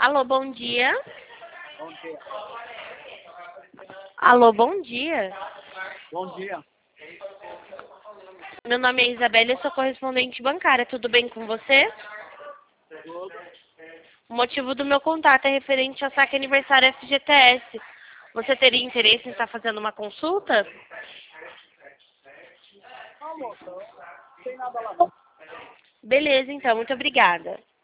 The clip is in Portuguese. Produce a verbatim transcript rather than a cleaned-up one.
Alô, bom dia. Bom dia. Alô, bom dia. Bom dia. Meu nome é Isabela, eu sou correspondente bancária. Tudo bem com você? Tudo. O motivo do meu contato é referente ao saque aniversário F G T S. Você teria interesse em estar fazendo uma consulta? Não, moça, não tem nada lá não. Beleza, então. Muito obrigada.